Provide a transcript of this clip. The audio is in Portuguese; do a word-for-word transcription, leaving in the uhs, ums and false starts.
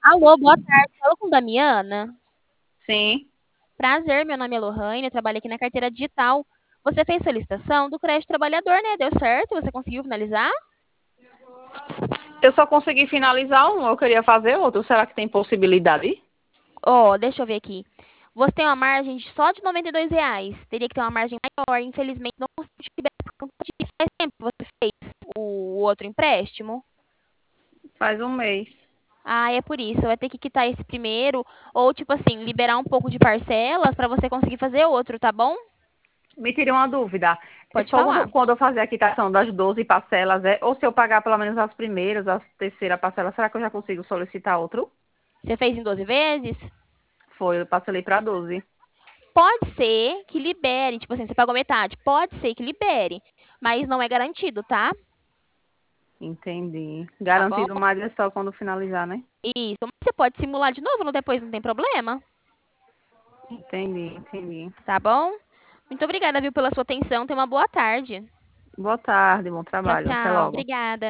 Alô, boa tarde. Falo com Damiana. Sim, Prazer, meu nome é Lohane, eu trabalho aqui na carteira digital. Você fez solicitação do crédito trabalhador, né? Deu certo? Você conseguiu finalizar? eu só consegui finalizar um, eu queria fazer outro. Será que tem possibilidade? Ó, deixa eu ver aqui. Você tem uma margem de só de noventa e dois reais. Teria que ter uma margem maior. Infelizmente, não consigo te liberar por conta disso. Faz tempo que você fez o outro empréstimo? Faz um mês. Ah, é por isso. Vai ter que quitar esse primeiro. Ou, tipo assim, liberar um pouco de parcelas para você conseguir fazer outro, tá bom? Me tirei uma dúvida. É Pode só falar. quando eu fazer a quitação das doze parcelas, é? Ou se eu pagar pelo menos as primeiras, a terceira parcela, será que eu já consigo solicitar outro? Você fez em doze vezes? Foi, eu parcelei para doze. Pode ser que libere, tipo assim, você pagou metade. Pode ser que libere, mas não é garantido, tá? Entendi. Tá bom? Garantido, mas é só quando finalizar, né? Isso. Mas você pode simular de novo, depois não tem problema. Entendi, entendi. Tá bom? Muito obrigada, viu, pela sua atenção. Tenha uma boa tarde. Boa tarde, bom Tchau, trabalho. Até tchau. logo. Obrigada.